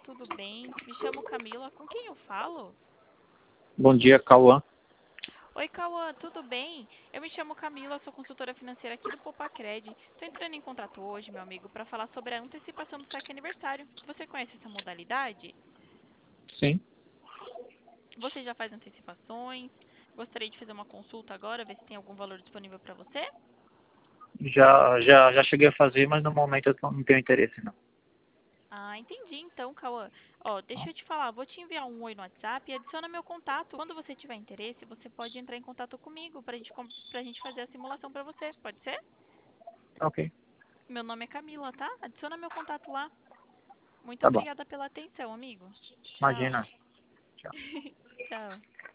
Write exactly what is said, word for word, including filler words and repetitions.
tudo bem? Me chamo Camila. Com quem eu falo? Bom dia, Cauã. Oi, Cauã, tudo bem? Eu me chamo Camila, sou consultora financeira aqui do Popacred. Estou entrando em contato hoje, meu amigo, para falar sobre a antecipação do saque aniversário. Você conhece essa modalidade? Sim, Você já faz antecipações? Gostaria de fazer uma consulta agora, ver se tem algum valor disponível para você? já, já, já cheguei a fazer, mas no momento eu não tenho interesse, não. Ah, entendi então, Cauã. Ó, deixa eu te falar, vou te enviar um oi no WhatsApp e adiciona meu contato. Quando você tiver interesse, você pode entrar em contato comigo pra gente, com- pra gente fazer a simulação pra você. Pode ser? Ok, Meu nome é Camila, tá? Adiciona meu contato lá. Muito tá bom. obrigada pela atenção, amigo. Tchau. Imagina. Tchau. Tchau.